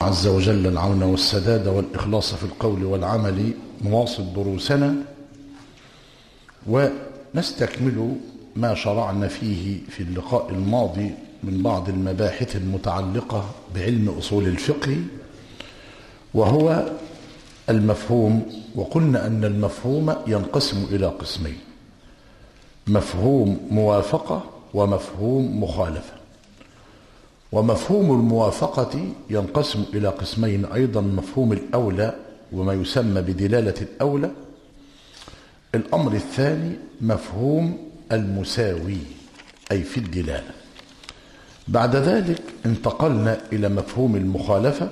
عز وجل العون والسداد والإخلاص في القول والعمل نواصل دروسنا ونستكمل ما شرعنا فيه في اللقاء الماضي من بعض المباحث المتعلقة بعلم أصول الفقه وهو المفهوم. وقلنا أن المفهوم ينقسم إلى قسمين: مفهوم موافقة ومفهوم مخالفة. ومفهوم الموافقة ينقسم إلى قسمين أيضا: مفهوم الأولى وما يسمى بدلالة الأولى. الأمر الثاني مفهوم المساوي أي في الدلالة. بعد ذلك انتقلنا إلى مفهوم المخالفة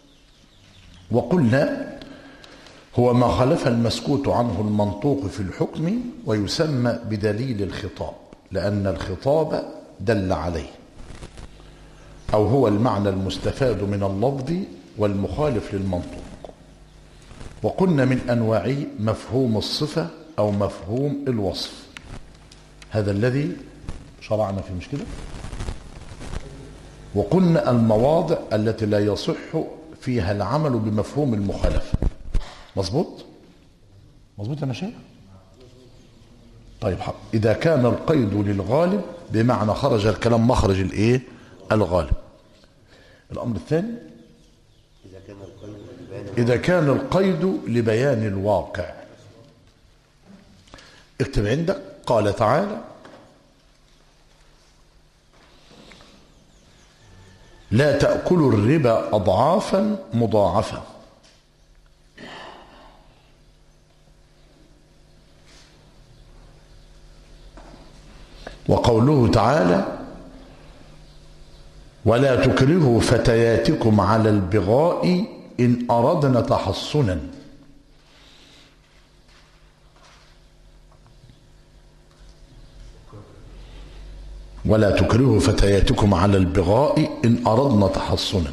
وقلنا هو ما خالف المسكوت عنه المنطوق في الحكم ويسمى بدليل الخطاب، لأن الخطاب دل عليه، أو هو المعنى المستفاد من اللفظ والمخالف للمنطوق. وقلنا من أنواع مفهوم الصفة أو مفهوم الوصف، هذا الذي شرعنا فيه، مش كده؟ وقلنا المواضع التي لا يصح فيها العمل بمفهوم المخالفة. مظبوط؟ مظبوط يا شيخ؟ طيب حق. إذا كان القيد للغالب بمعنى خرج الكلام مخرج الايه؟ الغالب. الأمر الثاني إذا كان القيد لبيان الواقع. اكتب عندك قال تعالى: لا تأكلوا الربا أضعافا مضاعفة. وقوله تعالى: ولا تكرهوا فتياتكم على البغاء إن أردنا تحصنا. ولا تكرهوا فتياتكم على البغاء إن أردنا تحصنا.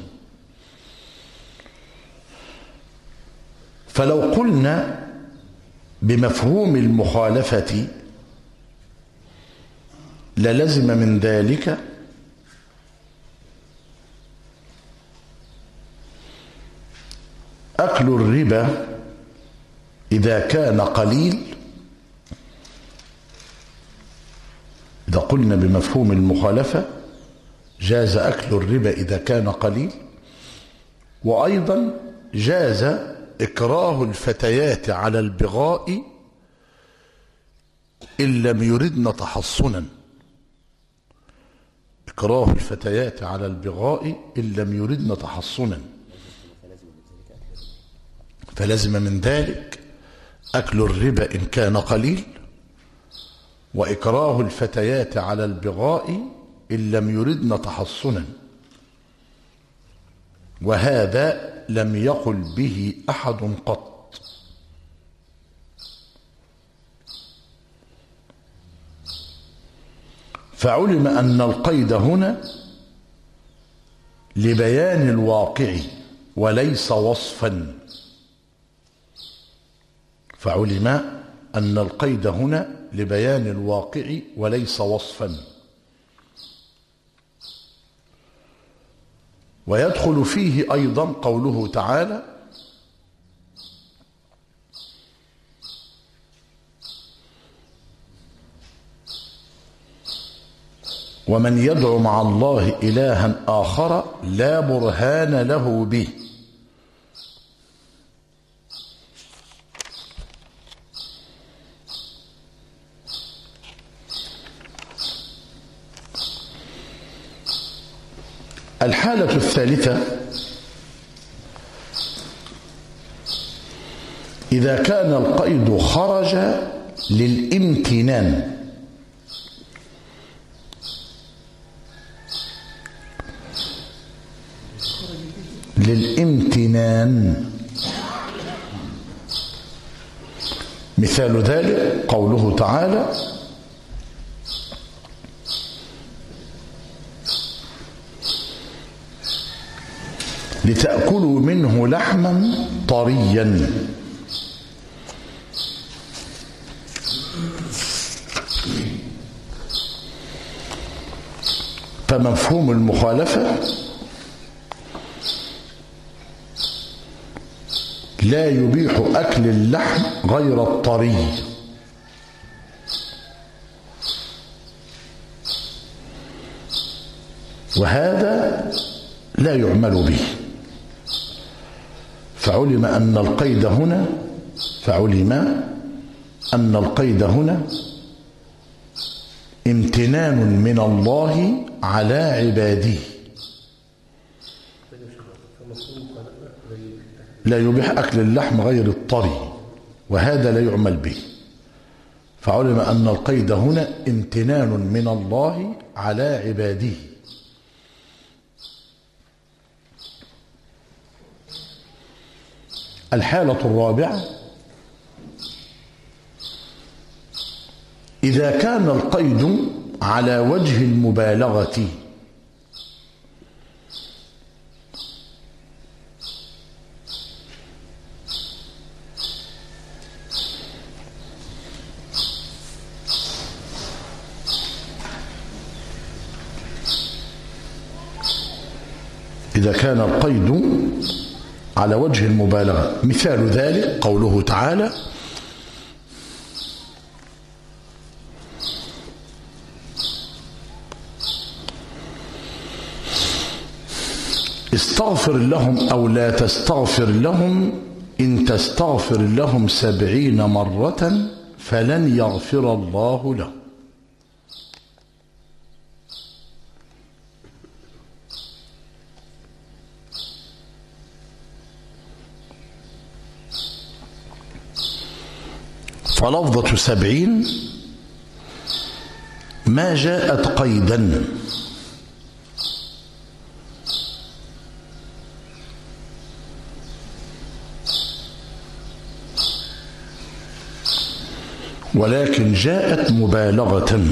فلو قلنا بمفهوم المخالفة للزم من ذلك أكل الربا إذا كان قليل. إذا قلنا بمفهوم المخالفة جاز أكل الربا إذا كان قليل، وأيضا جاز إكراه الفتيات على البغاء إن لم يردن تحصنا. إكراه الفتيات على البغاء إن لم يردن تحصنا، فلزم من ذلك أكل الربا إن كان قليل، وإكراه الفتيات على البغاء إن لم يردن تحصنا. وهذا لم يقل به أحد قط. فعلم أن القيد هنا لبيان الواقع وليس وصفا. فعلم أن القيد هنا لبيان الواقع وليس وصفا. ويدخل فيه أيضا قوله تعالى: ومن يدعو مع الله إلها آخر لا برهان له به. الحالة الثالثة: إذا كان القيد خرج للامتنان. للامتنان. مثال ذلك قوله تعالى: لتأكلوا منه لحما طريا. فمفهوم المخالفة لا يبيح أكل اللحم غير الطري. وهذا لا يعمل به. فعلم أن القيد هنا امتنان من الله على عباده. لا يبيح أكل اللحم غير الطري، وهذا لا يعمل به. فعلم أن القيد هنا امتنان من الله على عباده. الحالة الرابعة: إذا كان القيد على وجه المبالغة، إذا كان القيد على وجه المبالغة، مثال ذلك قوله تعالى: استغفر لهم أو لا تستغفر لهم إن تستغفر لهم 70 مرة فلن يغفر الله لهم. فلفظة 70 ما جاءت قيدا، ولكن جاءت مبالغة.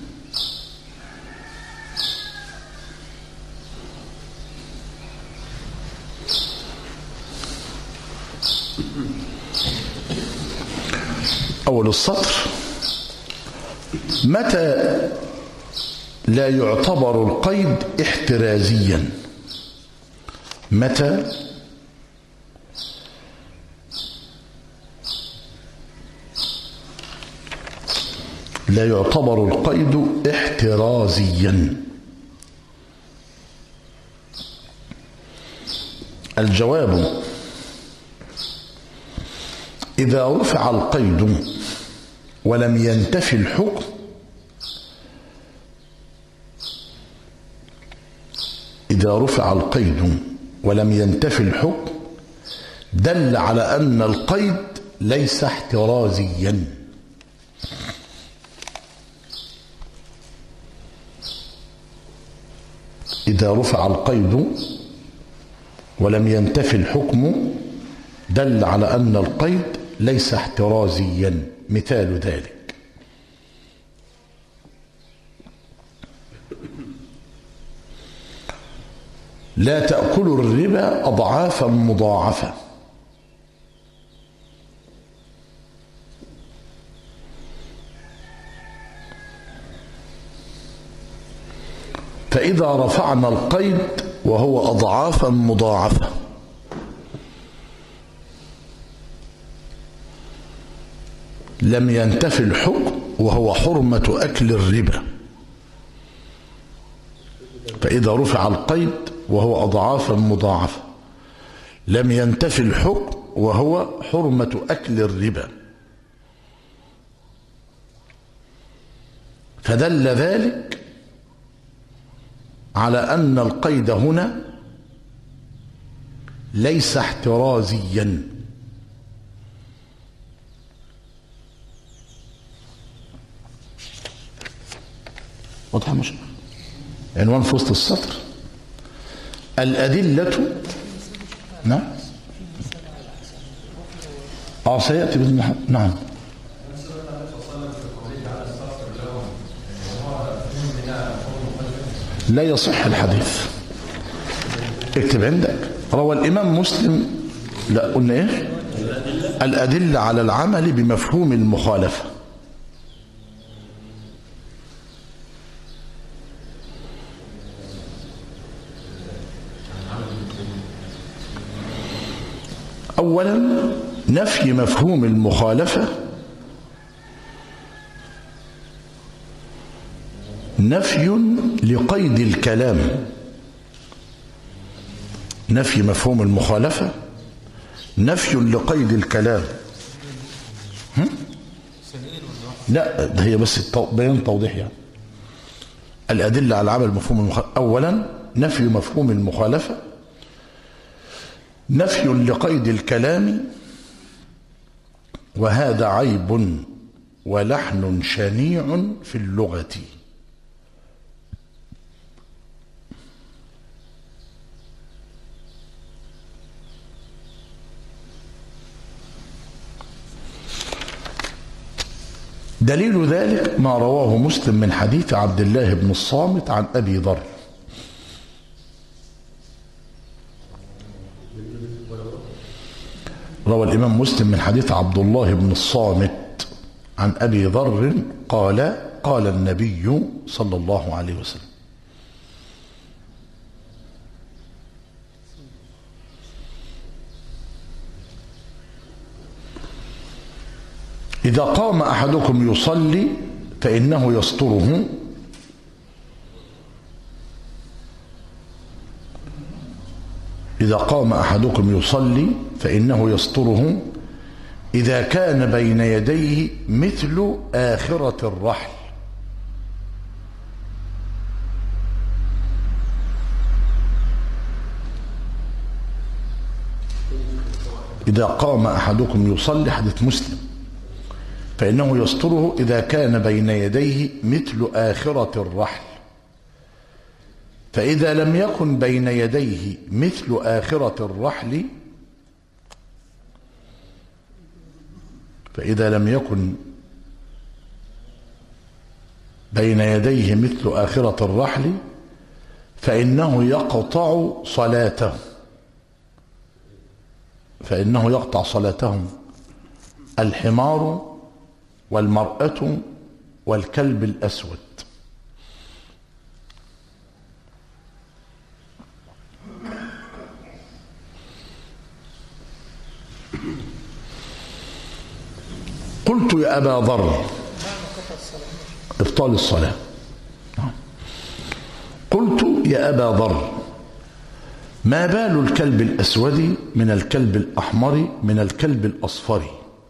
أول السطر: متى لا يعتبر القيد احترازيا؟ متى لا يعتبر القيد احترازيا؟ الجواب: إذا رفع القيد ولم ينتفي الحكم، إذا رفع القيد ولم ينتفي الحكم دل على أن القيد ليس احترازيا. إذا رفع القيد ولم ينتفي الحكم دل على أن القيد ليس احترازيا. مثال ذلك: لا تأكلوا الربا أضعافا مضاعفة. فإذا رفعنا القيد وهو أضعافا مضاعفة لم ينتفي الحكم وهو حرمة أكل الربا. فإذا رفع القيد وهو أضعافا مضاعفة لم ينتفي الحكم وهو حرمة أكل الربا، فدل ذلك على أن القيد هنا ليس احترازيا. واضحة مش عنوان في وسط السطر: الأدلة. نعم سيأتي بإذن الله. نعم لا يصح الحديث. اكتب عندك: روى الإمام مسلم. لا قلنا ايه؟ الأدلة على العمل بمفهوم المخالفة. أولا نفي مفهوم المخالفة، نفي لقيد الكلام. نفي مفهوم المخالفة نفي لقيد الكلام. لا، ده هي بس بيان توضيح يعني. الأدلة على عمل مفهوم المخالفة. أولا نفي مفهوم المخالفة نفي لقيد الكلام، وهذا عيب ولحن شنيع في اللغة. دليل ذلك ما رواه مسلم من حديث عبد الله بن الصامت عن أبي ذر. روى الإمام مسلم من حديث عبد الله بن الصامت عن أبي ذر قال: قال النبي صلى الله عليه وسلم: إذا قام أحدكم يصلي فإنه يستره إذا قام أحدكم يصلي فإنه يستره إذا كان بين يديه مثل آخرة الرحل. إذا قام أحدكم يصلي، حديث مسلم، فإنه يستره إذا كان بين يديه مثل آخرة الرحل. فإذا لم يكن بين يديه مثل آخرة الرحل فإذا لم يكن بين يديه مثل آخرة الرحل فإنه يقطع صلاته. فإنه يقطع صلاتهم الحمار والمرأة والكلب الأسود. قلت يا أبا ذر، إبطال الصلاة. قلت يا أبا ذر: ما بال الكلب الأسود من الكلب الأحمر من الكلب الأصفر؟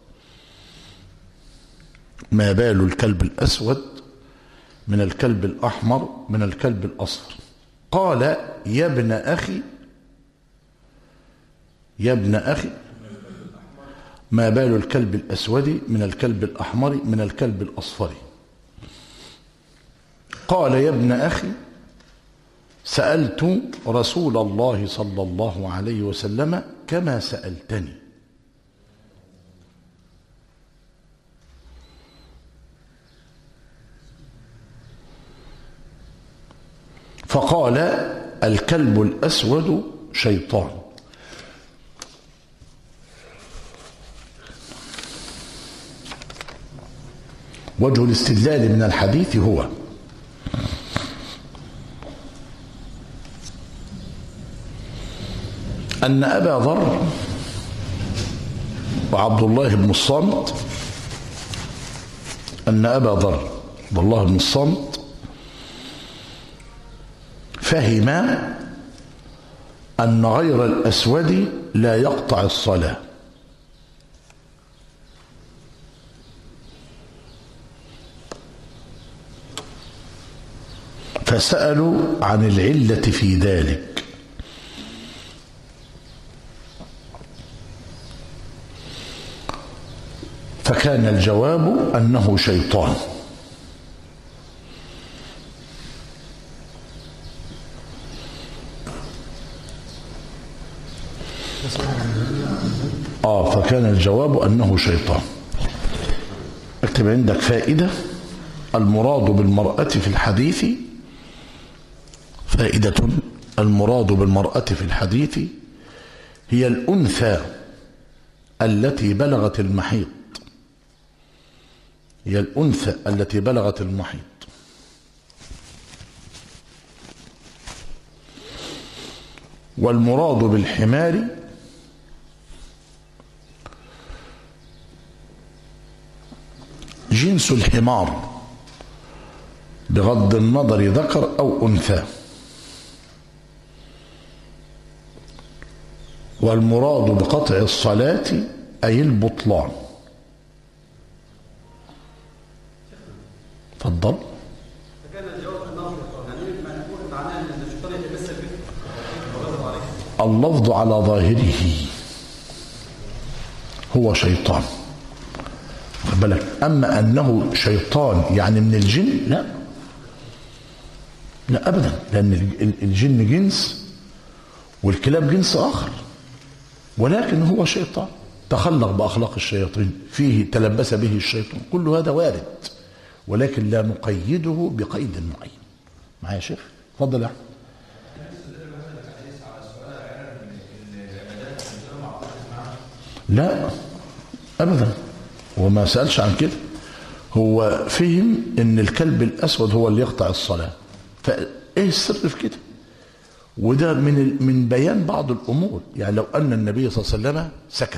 ما بال الكلب الأسود من الكلب الأحمر من الكلب الأصفر؟ قال: يا ابن أخي، يا ابن أخي، ما بال الكلب الأسود من الكلب الأحمر من الكلب الأصفر؟ قال: يا ابن أخي، سألت رسول الله صلى الله عليه وسلم كما سألتني. فقال: الكلب الأسود شيطان. وجه الاستدلال من الحديث هو أن أبا ذر وعبد الله بن الصامت أن أبا ذر عبد الله بن الصامت فهم أن غير الأسود لا يقطع الصلاة، فسألوا عن العلة في ذلك، فكان الجواب أنه شيطان. فكان الجواب أنه شيطان. اكتب عندك فائدة: المراد بالمرأة في الحديث، فائدة: المراد بالمرأة في الحديث هي الأنثى التي بلغت المحيض، هي الأنثى التي بلغت المحيض. والمراد بالحمار جنس الحمار بغض النظر ذكر أو أنثى. والمراد بقطع الصلاة أي البطلان. تفضل. اللفظ على ظاهره هو شيطان، خد بالك. أما أنه شيطان يعني من الجن، لا لا أبدا، لأن الجن جنس والكلاب جنس آخر، ولكن هو شيطان تخلق بأخلاق الشياطين، فيه تلبس به الشيطان، كل هذا وارد، ولكن لا نقيده بقيد معين. معايا يا شيخ؟ اتفضل يا أحمد. لا أبدا، وما سألش عن كده، هو فهم ان الكلب الأسود هو اللي يقطع الصلاة، فإيه السر في كده؟ وده من بيان بعض الأمور. يعني لو أن النبي صلى الله عليه وسلم سكت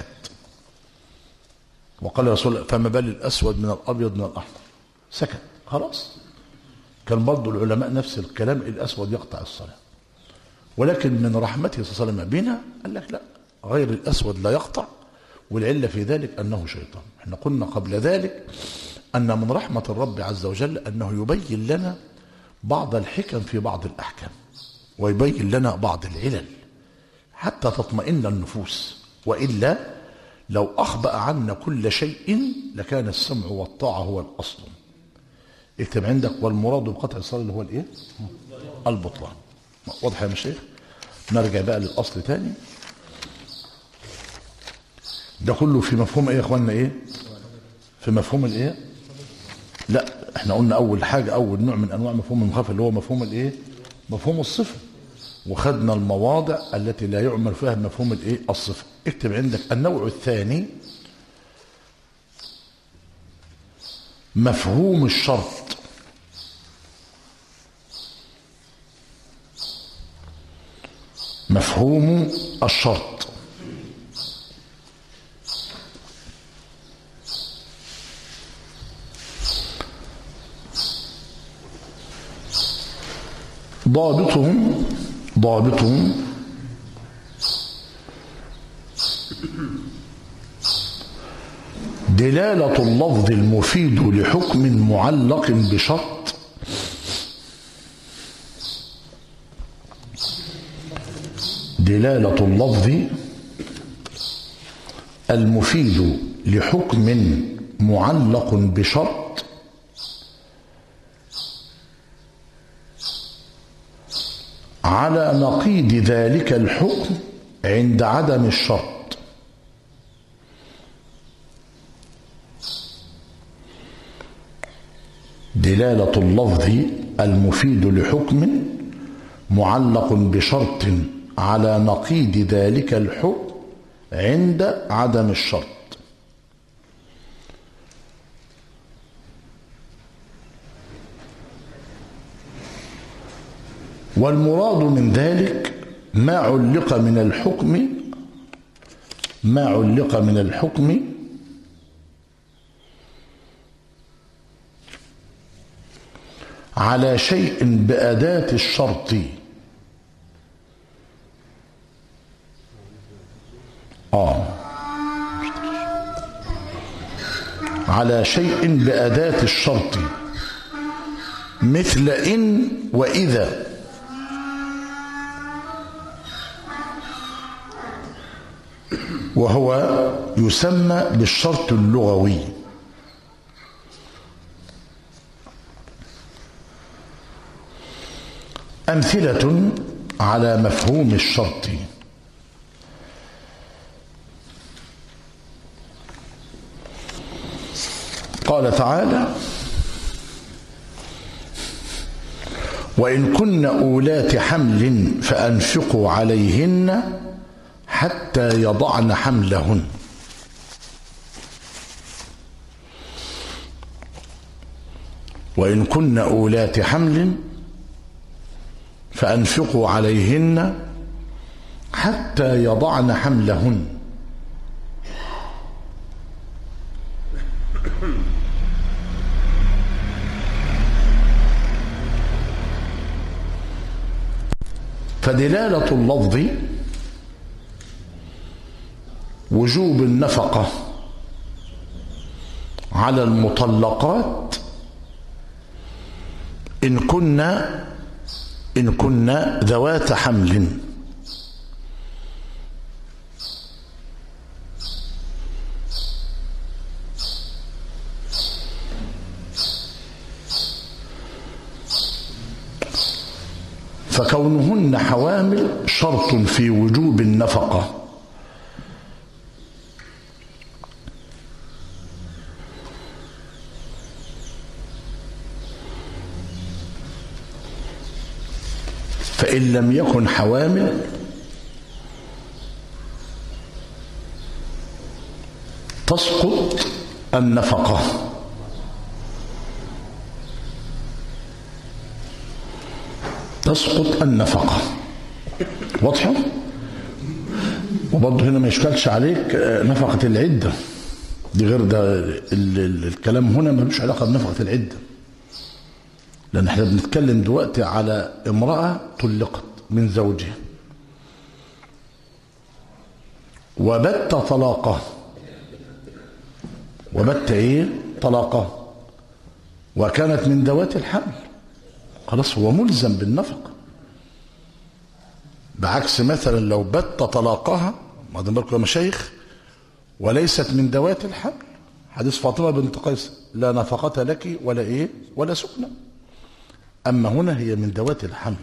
وقال رسول الله فما بال الأسود من الأبيض من الأحمر، سكت خلاص، كان برضه العلماء نفس الكلام، الأسود يقطع الصلاة. ولكن من رحمته صلى الله عليه وسلم بنا قال لك لا، غير الأسود لا يقطع، والعلة في ذلك أنه شيطان. احنا قلنا قبل ذلك أن من رحمة الرب عز وجل أنه يبين لنا بعض الحكم في بعض الأحكام، ويبين لنا بعض العلل حتى تطمئن النفوس، وإلا لو أخبأ عنا كل شيء لكان السمع والطاعة هو الأصل. اكتب عندك والمراد بقطع الصلاة اللي هو الإيه؟ البطلان. واضح يا مشايخ؟ نرجع بقى للأصل تاني. ده كله في مفهوم ايه يا اخوانا؟ ايه في مفهوم الايه؟ لا احنا قلنا اول حاجه، اول نوع من انواع مفهوم المخالفه اللي هو مفهوم الايه؟ مفهوم الصفه، وخدنا المواضع التي لا يعمل فيها مفهوم الايه؟ الصفه. اكتب عندك النوع الثاني مفهوم الشرط. مفهوم الشرط ضابطهم دلالة اللفظ المفيد لحكم معلق بشرط دلالة اللفظ المفيد لحكم معلق بشرط على نقيض ذلك الحكم عند عدم الشرط. دلالة اللفظ المفيد لحكم معلق بشرط على نقيض ذلك الحكم عند عدم الشرط. والمراد من ذلك ما علق من الحكم على شيء بأداة الشرط على شيء بأداة الشرط مثل إن وإذا، وهو يسمى بالشرط اللغوي. أمثلة على مفهوم الشرط: قال تعالى: وإن كن أولات حمل فأنفقوا عليهن حتى يضعن حملهن. وإن كن أولات حمل فأنفقوا عليهن حتى يضعن حملهن. فدلالة اللفظ وجوب النفقة على المطلقات إن كنا ذوات حمل، فكونهن حوامل شرط في وجوب النفقة. فإن لم يكن حوامل تسقط النفقة. تسقط النفقة. واضحة؟ وبرضه هنا ما يشكلش عليك نفقة العدة دي، غير ده الكلام هنا ملوش علاقة بنفقة العدة، لأن احنا بنتكلم دلوقتي على امرأة طلقت من زوجها وبت طلاقه، وبت طلاقه، وكانت من ذوات الحمل، خلاص هو ملزم بالنفقة. بعكس مثلا لو بت طلاقها، ما بالكم يا مشايخ، وليست من ذوات الحمل، حديث فاطمة بنت قيس: لا نفقة لك ولا ولا سكنة. أما هنا هي من ذوات الحمل.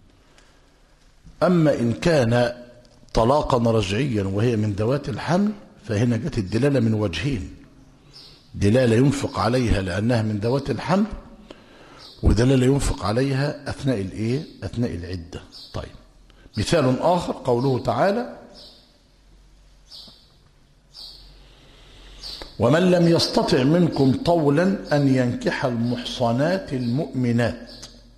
أما إن كان طلاقا رجعيا وهي من ذوات الحمل، فهنا جت الدلالة من وجهين: دلالة ينفق عليها لأنها من ذوات الحمل، ودلالة ينفق عليها أثناء العدة. طيب، مثال آخر قوله تعالى: ومن لم يستطع منكم طولا أن ينكح المحصنات المؤمنات.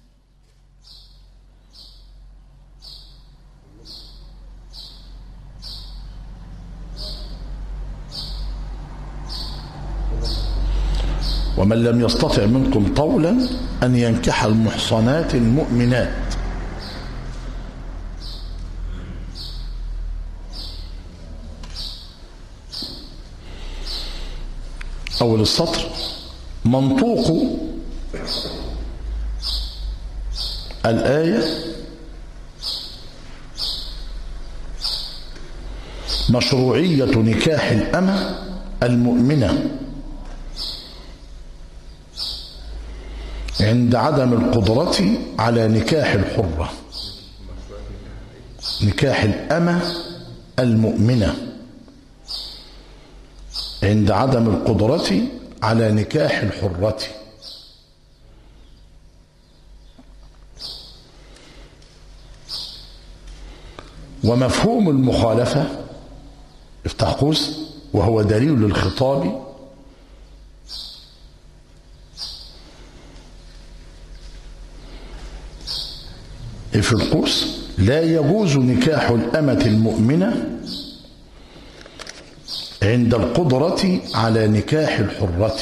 ومن لم يستطع منكم طولا أن ينكح المحصنات المؤمنات. أول السطر: منطوق الآية مشروعية نكاح الأمة المؤمنة عند عدم القدرة على نكاح الحرة. نكاح الأمة المؤمنة عند عدم القدرة على نكاح الحرة. ومفهوم المخالفة، افتح قوس، وهو دليل للخطاب، في القوس: لا يجوز نكاح الأمة المؤمنة عند القدرة على نكاح الحرة.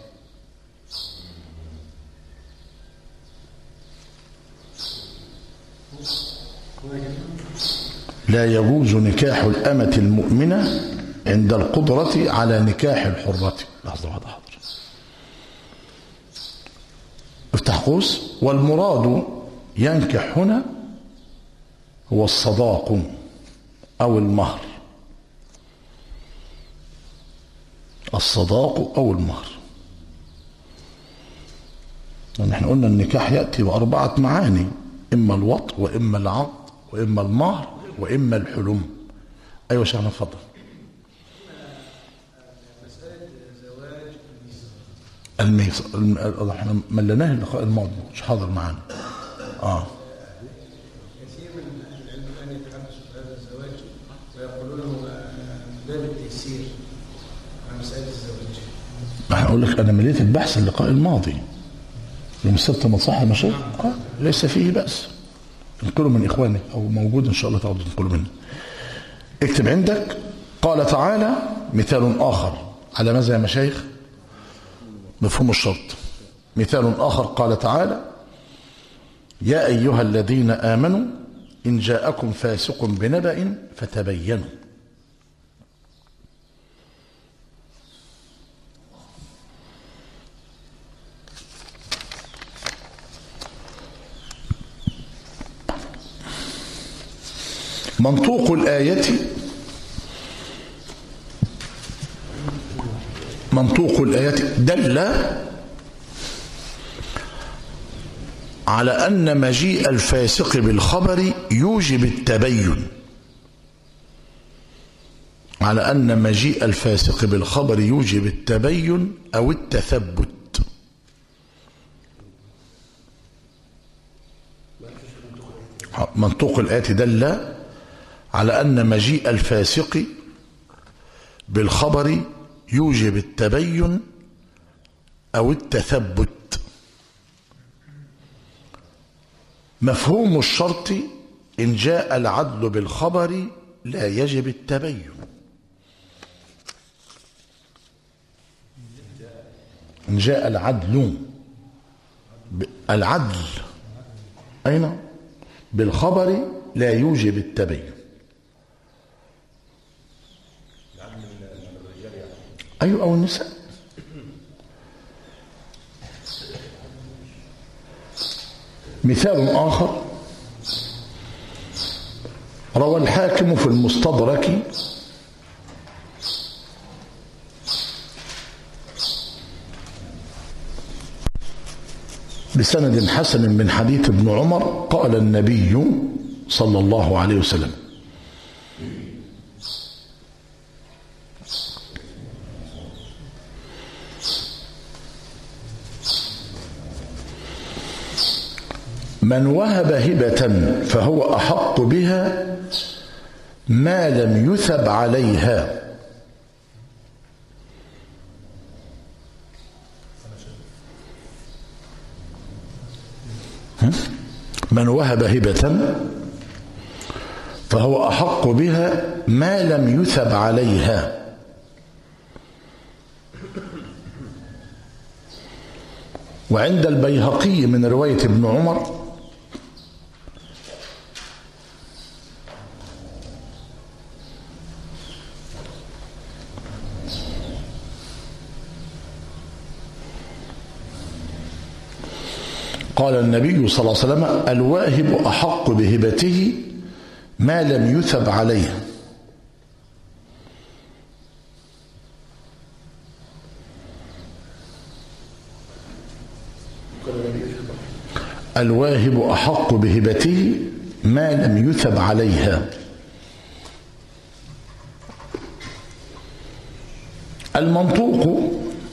لا يجوز نكاح الأمة المؤمنة عند القدرة على نكاح الحرة. لحظة واحدة حاضر. افتح قوس: والمراد ينكح هنا هو الصداق أو المهر. الصداق أو المهر. نحن قلنا النكاح يأتي بأربعة معاني: إما الوطء، وإما العقد، وإما المهر، وإما الحلم. أيوة شيخنا اتفضل. مسألة زواج الميثاق احنا ملناه اللقاء الماضي، مش حاضر معانا. كثير من العلم الآن يتحدثوا في هذا الزواج ويقولون باب التيسير عن مسألة الزواج. هقول لك أنا مليت البحث اللقاء الماضي يوم السبت مصح المشايخ، ليس فيه بأس. انقلوا من إخواني أو موجود إن شاء الله تعالوا تنقلوا منه. اكتب عندك: قال تعالى. مثال آخر على ماذا يا مشايخ؟ مفهوم الشرط. مثال آخر: قال تعالى: يا أيها الذين آمنوا إن جاءكم فاسق بنبأ فتبينوا. منطوق الآية دل على أن مجيء الفاسق بالخبر يوجب التبين، على أن مجيء الفاسق بالخبر يوجب التبين أو التثبت. منطوق الآية دل على أن مجيء الفاسق بالخبر يوجب التبين أو التثبت. مفهوم الشرط إن جاء العدل بالخبر لا يجب التبين. إن جاء العدل أين بالخبر لا يوجب التبين. أيوة أو النساء. مثال آخر: روى الحاكم في المستدرك بسند حسن من حديث ابن عمر قال النبي صلى الله عليه وسلم: من وهب هبة فهو أحق بها ما لم يثب عليها. من وهب هبة فهو أحق بها ما لم يثب عليها. وعند البيهقي من رواية ابن عمر قال النبي صلى الله عليه وسلم: الواهب أحق بهبته ما لم يثب عليه. الواهب أحق بهبته ما لم يثب عليها. المنطوق: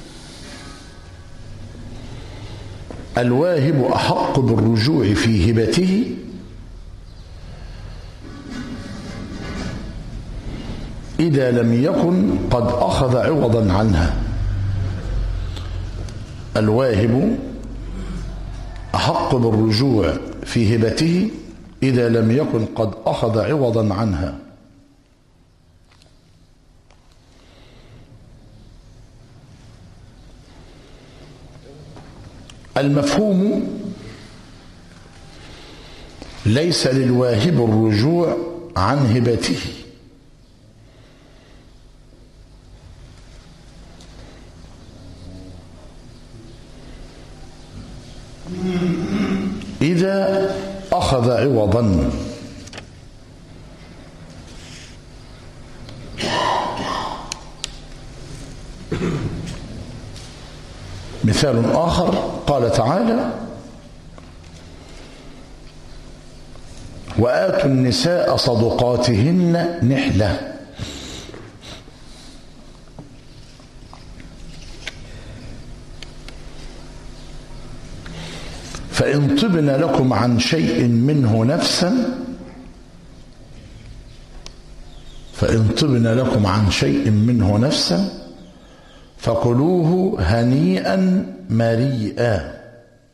الواهب أحق بالرجوع في هبته إذا لم يكن قد أخذ عوضا عنها. الواهب أحق بالرجوع في هبته إذا لم يكن قد أخذ عوضا عنها. المفهوم: ليس للواهب الرجوع عن هبته إذا أخذ عوضا. مثال آخر: قال تعالى: وآتوا النساء صدقاتهن نحلة. فإن طبن لكم عن شيء منه نفسا فكلوه هنيئا مريئا.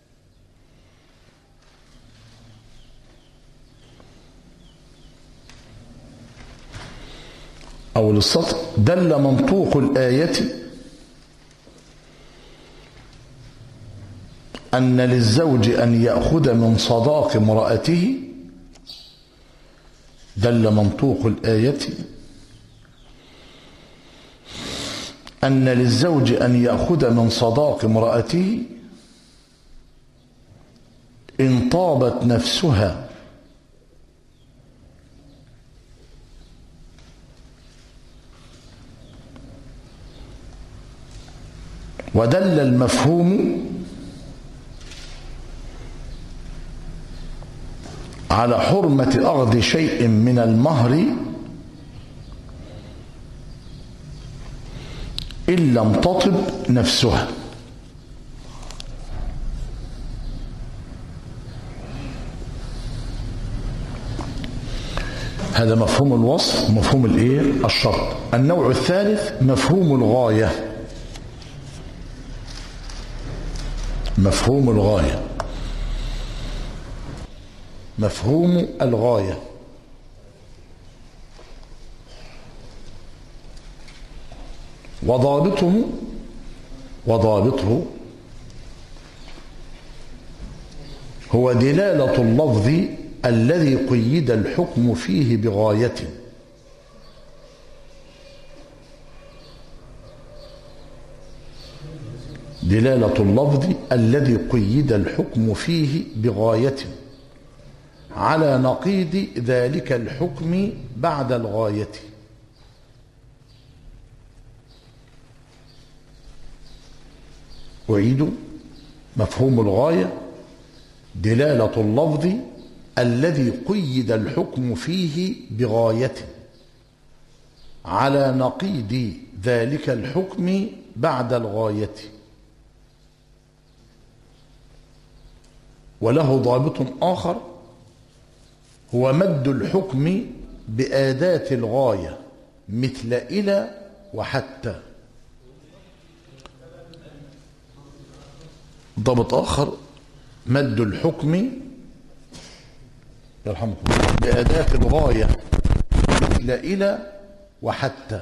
أو للسطر: دل منطوق الآية أن للزوج أن يأخذ من صداق امرأته دل منطوق الآية أن للزوج أن يأخذ من صداق امرأته إن طابت نفسها ودل المفهوم على حرمة أخذ شيء من المهر إن لم تطب نفسها. هذا مفهوم الوصف، مفهوم الشرط. النوع الثالث مفهوم الغاية. مفهوم الغاية، مفهوم الغاية وضابطه هو دلالة اللفظ الذي قيد الحكم فيه بغاية، دلالة اللفظ الذي قيد الحكم فيه بغاية على نقيض ذلك الحكم بعد الغاية. أعيد: مفهوم الغاية دلالة اللفظ الذي قيد الحكم فيه بغاية على نقيض ذلك الحكم بعد الغاية، وله ضابط آخر هو مد الحكم بأداة الغاية مثل إلى وحتى. ضابط آخر مد الحكم يرحمكم بأداة الغاية مثل إلى وحتى.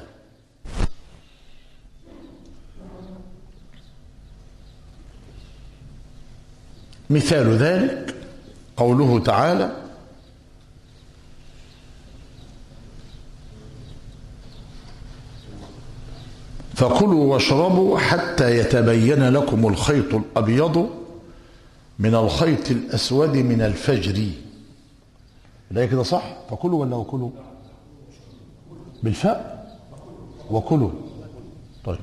مثال ذلك قوله تعالى: فكلوا واشربوا حتى يتبين لكم الخيط الأبيض من الخيط الأسود من الفجر. لا كده صح؟ فكلوا ولا وكلوا؟ بالفاء وكلوا. طيب،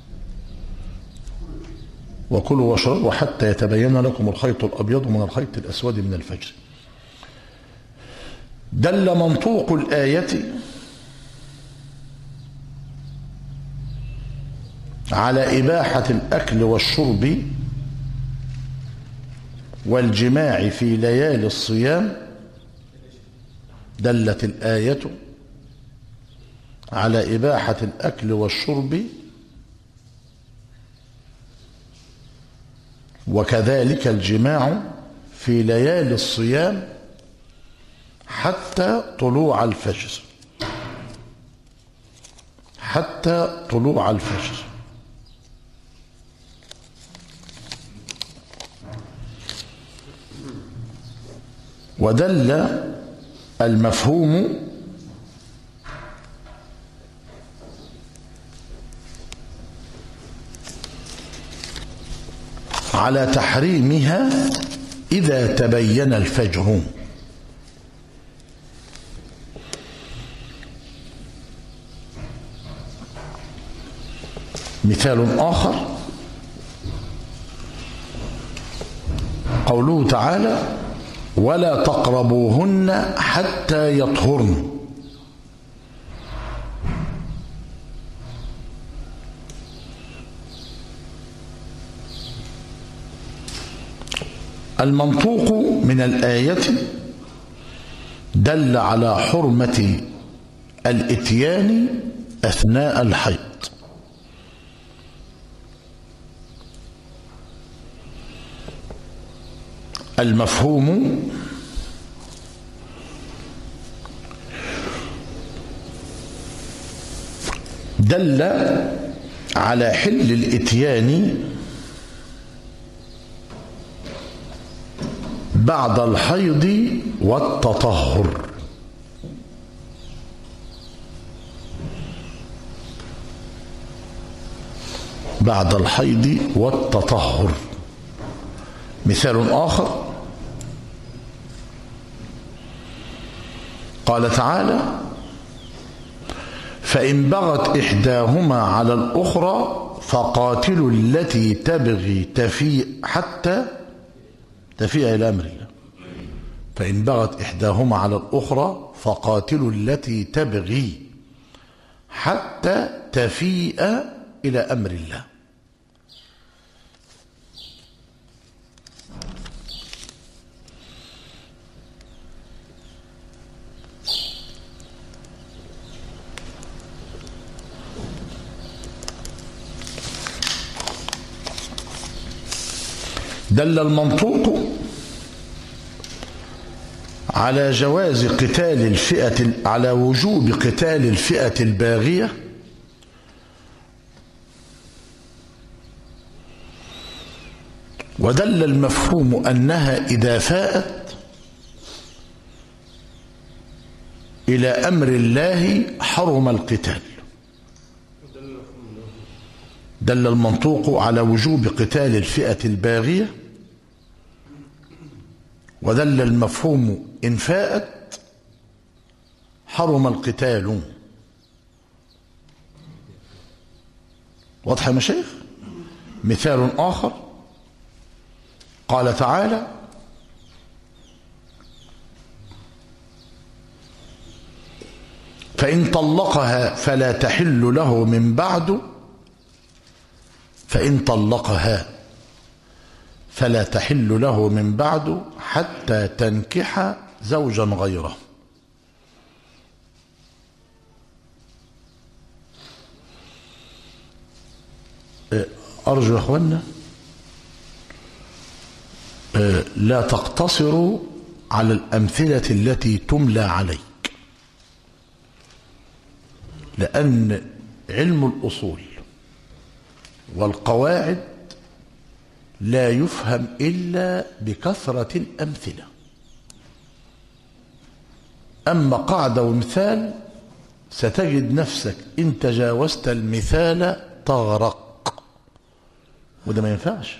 وكلوا واشربوا حتى يتبين لكم الخيط الأبيض من الخيط الأسود من الفجر. دل منطوق الآية على إباحة الأكل والشرب والجماع في ليالي الصيام. دلت الآية على إباحة الأكل والشرب وكذلك الجماع في ليالي الصيام حتى طلوع الفجر، حتى طلوع الفجر. ودل المفهوم على تحريمها إذا تبين الفجر. مثال آخر قوله تعالى: ولا تقربوهن حتى يطهرن. المنطوق من الآية دل على حرمة الإتيان أثناء الحيض. المفهوم دل على حل الإتيان بعد الحيض والتطهر. بعد الحيض والتطهر. مثال آخر قال تعالى: فإن بغت إحداهما على الأخرى فقاتلوا التي تبغي تفيء حتى تفيء إلى أمر الله. فإن بغت إحداهما على الأخرى فقاتلوا التي تبغي حتى تفيء إلى أمر الله. دل المنطوق على جواز قتال الفئة، على وجوب قتال الفئة الباغية ودل المفهوم أنها إذا فاءت إلى أمر الله حرم القتال. دل المنطوق على وجوب قتال الفئة الباغية ودل المفهوم إن فاءت حرم القتال. واضح يا مشايخ؟ مثال آخر قال تعالى: فإن طلقها فلا تحل له من بعد، فإن طلقها فلا تحل له من بعد حتى تنكح زوجا غيره. أرجو يا أخوانا لا تقتصروا على الأمثلة التي تملى عليك، لأن علم الأصول والقواعد لا يفهم إلا بكثرة الأمثلة. أما قاعدة ومثال ستجد نفسك إن تجاوزت المثال تغرق، وده ما ينفعش.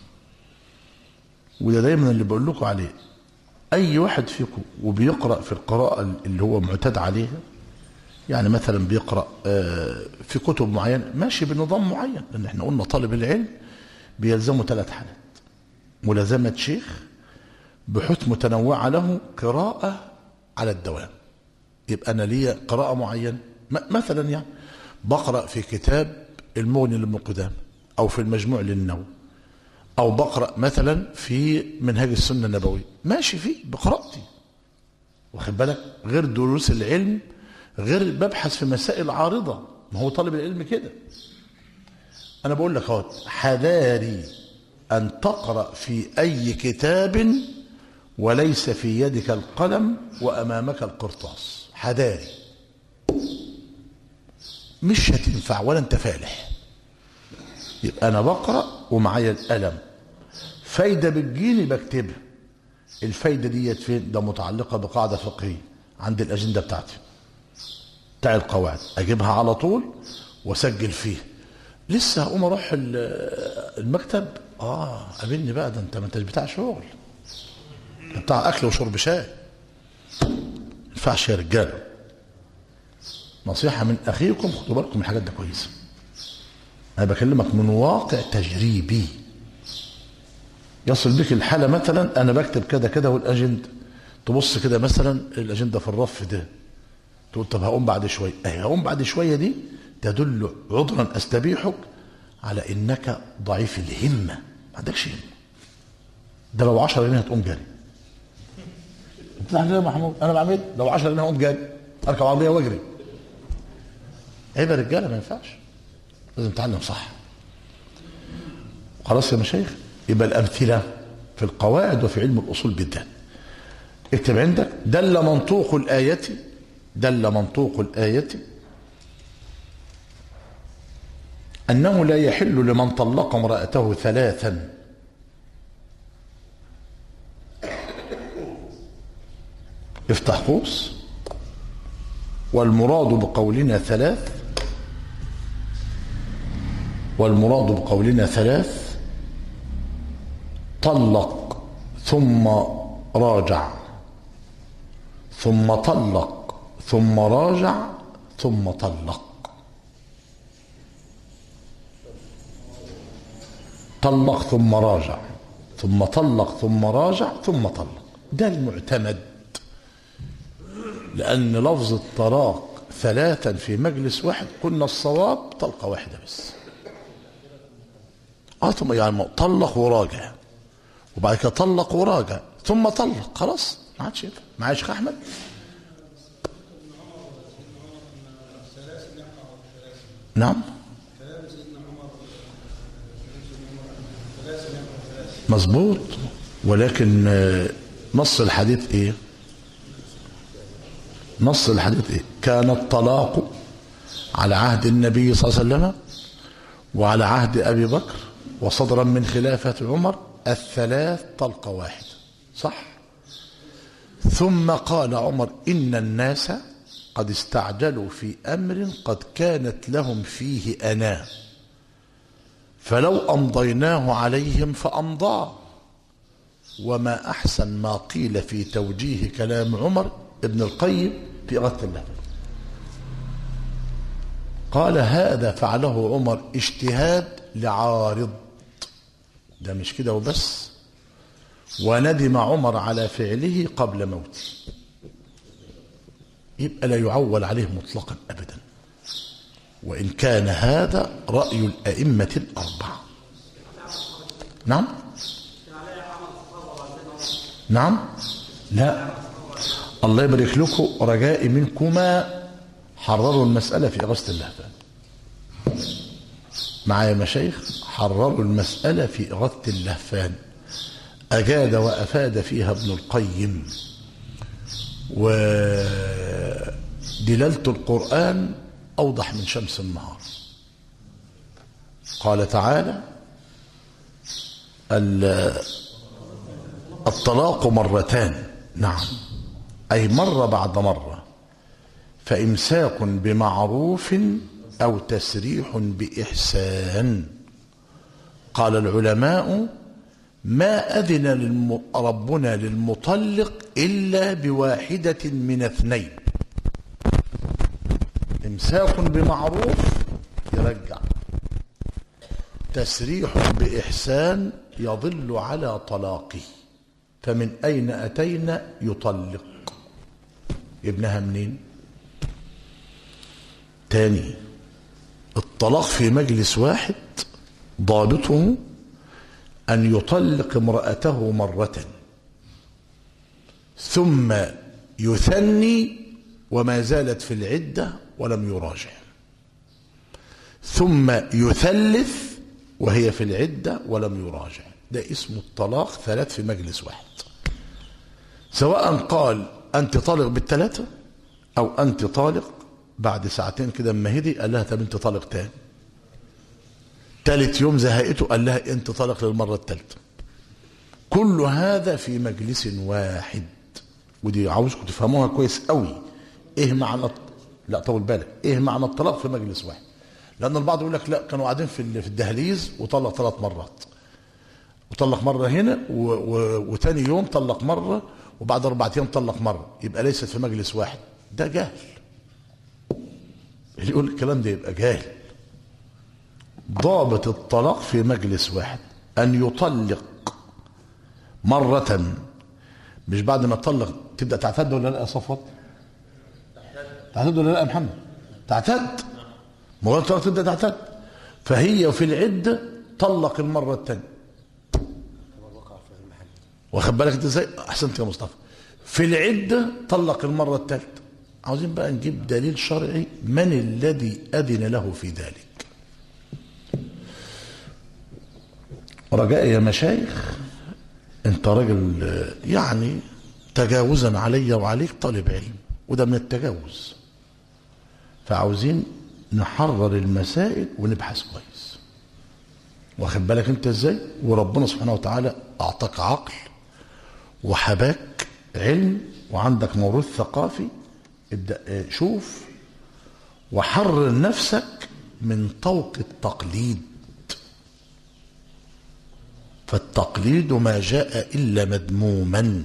وده دايما اللي بقول لكم عليه، أي واحد فيكم وبيقرأ في القراءة اللي هو معتاد عليها، يعني مثلا بيقرأ في كتب معينة ماشي بنظام معين، لأن احنا قلنا طالب العلم بيلزمه 3 حالات: ملازمة شيخ، بحوث متنوعة له، قراءة على الدوام. يبقى أنا ليا قراءة معينة، مثلا يعني بقرأ في كتاب المغني لابن قدامة أو في المجموع للنووي، أو بقرأ مثلا في منهاج السنة النبوية، ماشي فيه بقراءتي، واخد بالك؟ غير دروس العلم، غير ببحث في مسائل عارضة. ما هو طالب العلم كده. أنا بقول لك اهو، حذاري أن تقرأ في أي كتاب وليس في يدك القلم وأمامك القرطاس. حذاري، مش هتنفع ولا أنت فالح. يبقى أنا بقرأ ومعايا القلم، فايدة بتجيني بكتبها. الفايدة ديت فين؟ ده متعلقة بقاعدة فقهية عند الأجندة بتاعتي بتاع القواعد، أجيبها على طول وأسجل فيه. لسه هقوم أروح المكتب، قابلني بقى، ده أنت ما أنتش بتاع شغل، ده بتاع أكل وشرب شاي. ما ينفعش يا رجالة. نصيحة من أخيكم، خدوا بالكم من الحاجات دي كويسة. أنا بكلمك من واقع تجريبي. يصل بك الحالة مثلا أنا بكتب كده كده والأجندة، تبص كده مثلا الأجندة في الرف ده، تقول طب هقوم بعد شوية. هقوم بعد شوية دي تدل عذرا أستبيحك على إنك ضعيف الهمة، ما عندكش همة. ده لو 10 جنيه هتقوم جاري. انت يا محمود أنا بعمل لو 10 جنيه هقوم جاري، أركب عربية وأجري. عيب يا رجالة، ما ينفعش، لازم نتعلم صح. خلاص يا مشايخ؟ يبقى الأمثلة في القواعد وفي علم الأصول بالذات. اكتب عندك: دل منطوق الآية، دل منطوق الآية أنه لا يحل لمن طلق امرأته 3. افتح قوس، والمراد بقولنا 3 والمراد بقولنا ثلاث: طلق ثم راجع ثم طلق ثم راجع ثم طلق. طلق ثم راجع ثم طلق ثم راجع ثم طلق، ده المعتمد، لأن لفظ الطلاق ثلاثا في مجلس واحد قلنا الصواب طلقة واحدة بس. ثم يعني طلق وراجع وبعد كده طلق وراجع ثم طلق، خلاص ما عادش ينفع. معايا يا شيخ احمد؟ نعم مظبوط، ولكن نص الحديث ايه؟ نص الحديث ايه؟ كان الطلاق على عهد النبي صلى الله عليه وسلم وعلى عهد ابي بكر وصدرا من خلافة عمر الثلاث طلقة واحدة، صح؟ ثم قال عمر: إن الناس قد استعجلوا في أمر قد كانت لهم فيه أنا، فلو أمضيناه عليهم فأمضاه. وما أحسن ما قيل في توجيه كلام عمر ابن القيم في إغاثة اللهفان. قال: هذا فعله عمر اجتهاد لعارض، ده مش كده وبس، وندم عمر على فعله قبل موته. يبقى لا يعول عليه مطلقا أبدا، وإن كان هذا رأي الأئمة الأربعة. نعم نعم لا، الله يبارك لكم، رجائي منكما حرروا المسألة في إغاثة اللهفان. معايا مشايخ؟ حرروا المسألة في إغاثة اللهفان، أجاد وأفاد فيها ابن القيم، ودلالة القرآن أوضح من شمس النهار. قال تعالى: الطلاق مرتان، نعم، أي مرة بعد مرة، فإمساك بمعروف أو تسريح بإحسان. قال العلماء: ما أذن ربنا للمطلق إلا بواحدة من اثنين: إمساك بمعروف يرجع، تسريح بإحسان يضل على طلاقه. فمن أين أتينا يطلق؟ ابنها منين؟ تاني، الطلاق في مجلس واحد ضابطه أن يطلق امرأته مرة ثم يثني وما زالت في العدة ولم يراجع، ثم يثلث وهي في العدة ولم يراجع. ده اسمه الطلاق ثلاث في مجلس واحد، سواء قال أنت طالق بالثلاثة أو أنت طالق بعد ساعتين كده اما هدي قال لها طب أنت طالق تاني، ثالث يوم زهقته قال لها أنت طالق للمرة الثالثة. كل هذا في مجلس واحد، ودي عاوزكم تفهموها كويس قوي. ايه معنى لا طول بالك، ايه معنى الطلاق في مجلس واحد؟ لأن البعض يقول لك لا، كانوا قاعدين في الدهليز وطلق 3 مرات، وطلق مرة هنا وتاني يوم طلق مرة وبعد 4 أيام طلق مرة، يبقى ليست في مجلس واحد. ده جهل، اللي يقول الكلام ده يبقى جاهل. ضابط الطلاق في مجلس واحد أن يطلق مرة، مش بعد ما تطلق تبدأ تعتد ولا لا يا صفوت؟ تعتد ولا لا يا محمد؟ تعتد، مجرد الطلاق تبدأ تعتد. فهي في العدة طلق المرة الثانية، واخد بالك انت ازاي؟ احسنت يا مصطفى. في العدة طلق المرة الثالثة. عاوزين بقى نجيب دليل شرعي من الذي أذن له في ذلك. رجاء يا مشايخ، انت راجل يعني تجاوزا علي وعليك طالب علم، وده من التجاوز، فعاوزين نحرر المسائل ونبحث كويس، واخد بالك انت ازاي؟ وربنا سبحانه وتعالى اعطاك عقل وحباك علم وعندك موروث ثقافي. ابدأ شوف وحرر نفسك من طوق التقليد فالتقليد ما جاء إلا مذموما.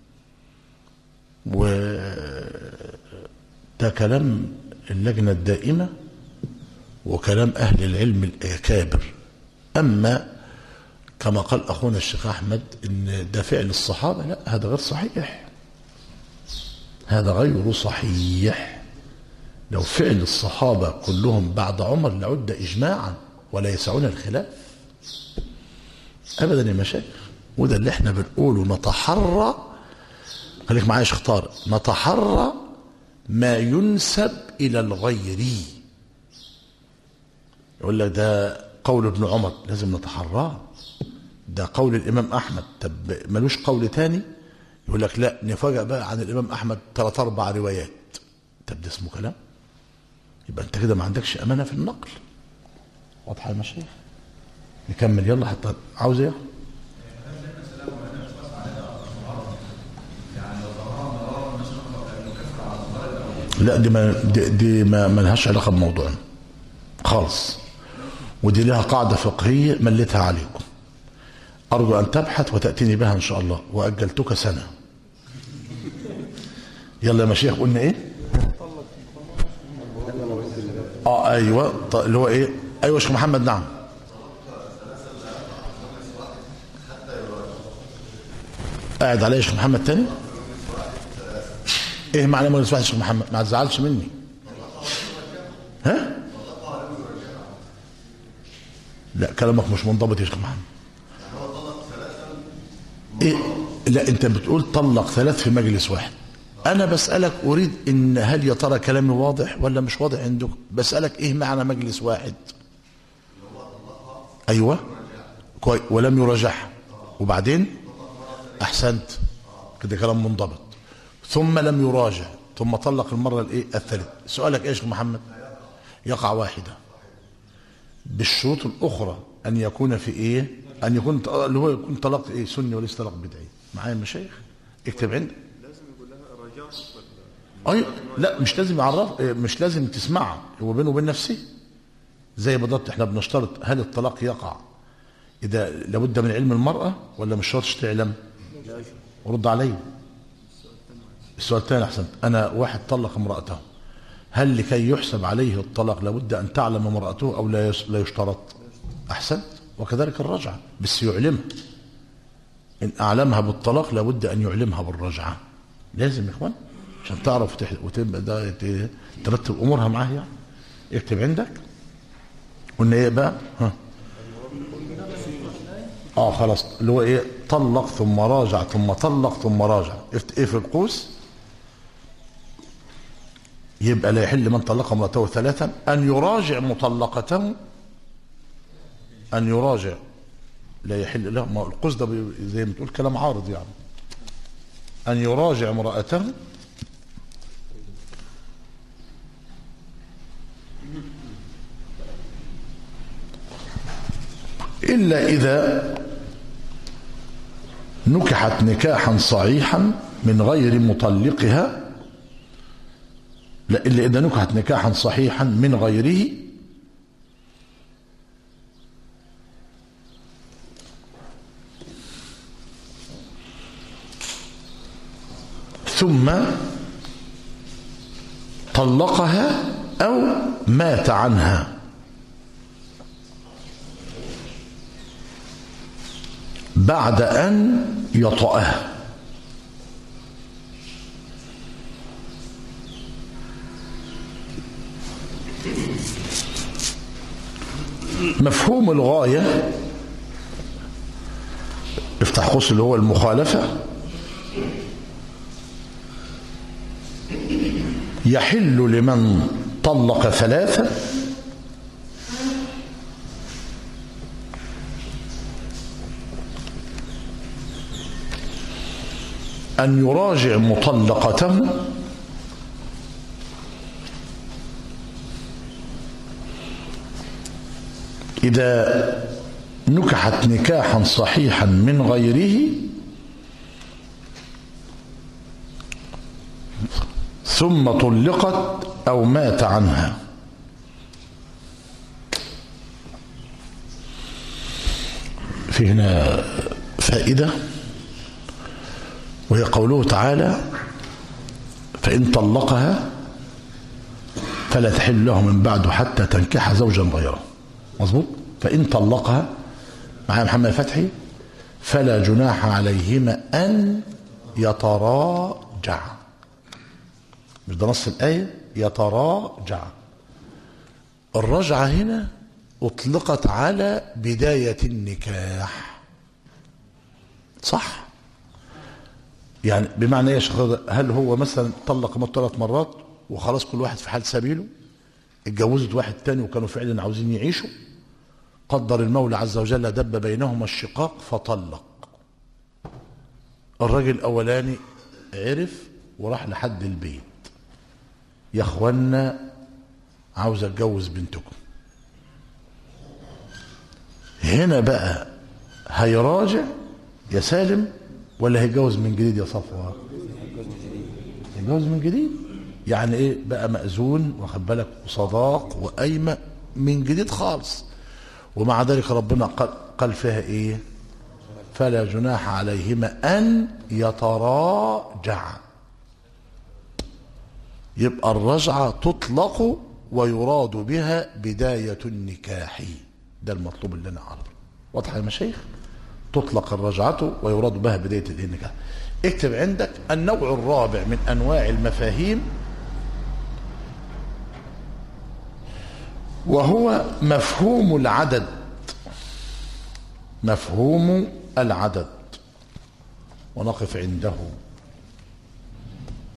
وده كلام اللجنة الدائمة وكلام أهل العلم الأكابر. أما كما قال أخونا الشيخ أحمد إن ده فعل الصحابة، لا، هذا غير صحيح، هذا غير صحيح. لو فعل الصحابة كلهم بعد عمر لعد إجماعا ولا يسعون الخلاف أبدا يا مشايخ. وده اللي احنا بنقوله، نتحرى، خليك معايا يا شيخ طارق، نتحرى ما ينسب إلى الغير. يقول لك ده قول ابن عمر، لازم نتحراه. ده قول الإمام أحمد، طب ملوش قول تاني؟ يقول لك لا، نفاجأ بقى عن الإمام أحمد 3-4 روايات. طب ده اسمه كلام؟ يبقى أنت كده ما عندكش أمانة في النقل. واضحة يا مشايخ؟ نكمل يلا. حتى عاوز ايه؟ لا، دي ما لهاش علاقة بموضوعنا خالص، ودي لها قاعدة فقهية مليتها عليكم. أرجو أن تبحث وتأتيني بها إن شاء الله، وأجلتك سنة. يلا يا مشايخ، قلنا إيه؟ أيوة، اللي هو إيه؟ أيوة يا شيخ محمد. نعم. قاعد عليا يا شيخ محمد تاني؟ إيه معنى مجلس واحد يا شيخ محمد؟ ما تزعلش مني. ها؟ لا، كلامك مش منضبط يا شيخ محمد. إيه؟ لا، أنت بتقول طلق 3 في مجلس واحد. أنا بسألك، أريد إن هل يا ترى كلامي واضح ولا مش واضح عندك؟ بسألك إيه معنى مجلس واحد؟ أيوة كويس، ولم يراجعها، وبعدين أحسنت كده، كلام منضبط. ثم لم يراجع، ثم طلق المرة الثالثة. سؤالك إيه يا شيخ محمد؟ يقع واحدة بالشروط الأخرى، أن يكون في إيه؟ أن يكون اللي هو يكون طلاق إيه؟ سني وليس طلاق بدعي. معايا يا مشايخ؟ اكتب عندك. لازم يقول لها رجعت أي لا، مش لازم يعرف، مش لازم تسمعها، هو بينه وبين نفسه. زي بالضبط احنا بنشترط هل الطلاق يقع إذا لابد من علم المرأة ولا مش شرط تعلم؟ رد علي. السؤال الثاني أحسنت. أنا واحد طلق امرأته، هل لكي يحسب عليه الطلاق لابد أن تعلم امرأته أو لا يشترط؟ أحسنت. وكذلك الرجعة، بس يعلمها. إن أعلمها بالطلاق لابد أن يعلمها بالرجعة، لازم يا إخوان، عشان تعرف وتبقى ده ترتب أمورها معاه. يعني اكتب عندك. قلنا إيه بقى؟ ها. خلاص، اللي هو إيه؟ طلق ثم راجع ثم طلق ثم راجع. إيه في القوس؟ يبقى لا يحل من طلق امرأته 3 أن يراجع مطلقته، أن يراجع، لا يحل له. ما القوس ده زي ما تقول كلام عارض، يعني أن يراجع امرأته إلا إذا نكحت نكاحا صحيحا من غير مطلقها. لا، إلا إذا نكحت نكاحا صحيحا من غيره ثم طلقها أو مات عنها بعد أن يطأها. مفهوم الغاية، افتح قوس، اللي هو المخالفة. يحل لمن طلق 3 أن يراجع مطلقته إذا نكحت نكاحا صحيحا من غيره ثم طلقت أو مات عنها. في هنا فائدة، وهي قوله تعالى فإن طلقها فلا تحل له من بعد حتى تنكح زوجا غيره. مظبوط. فإن طلقها معايا محمد فتحي فلا جناح عليهما أن يتراجعا. مش ده نص الآية؟ يتراجعا. الرجعة هنا أطلقت على بداية النكاح، صح؟ يعني بمعنى ايه يا شيخ؟ هل هو مثلا طلق 3 مرات وخلاص كل واحد في حال سبيله، اتجوزت واحد تاني وكانوا فعلا عاوزين يعيشوا، قدر المولى عز وجل دب بينهما الشقاق فطلق. الراجل الاولاني عرف وراح لحد البيت، يا اخوانا عاوز اتجوز بنتكم. هنا بقى هيراجع يا سالم ولا هيتجوز من جديد يا صفوة؟ هيتجوز من جديد. يعني ايه بقى؟ مأذون واخد بالك وصداق وقايمة من جديد خالص. ومع ذلك ربنا قال فيها ايه؟ فلا جناح عليهما ان يتراجعا. يبقى الرجعة تطلق ويراد بها بداية النكاح. ده المطلوب اللي انا اعرفه. واضح يا مشايخ؟ تطلق الرجعة ويراد بها بداية النكاح. اكتب عندك النوع الرابع من انواع المفاهيم، وهو مفهوم العدد. مفهوم العدد، ونقف عنده.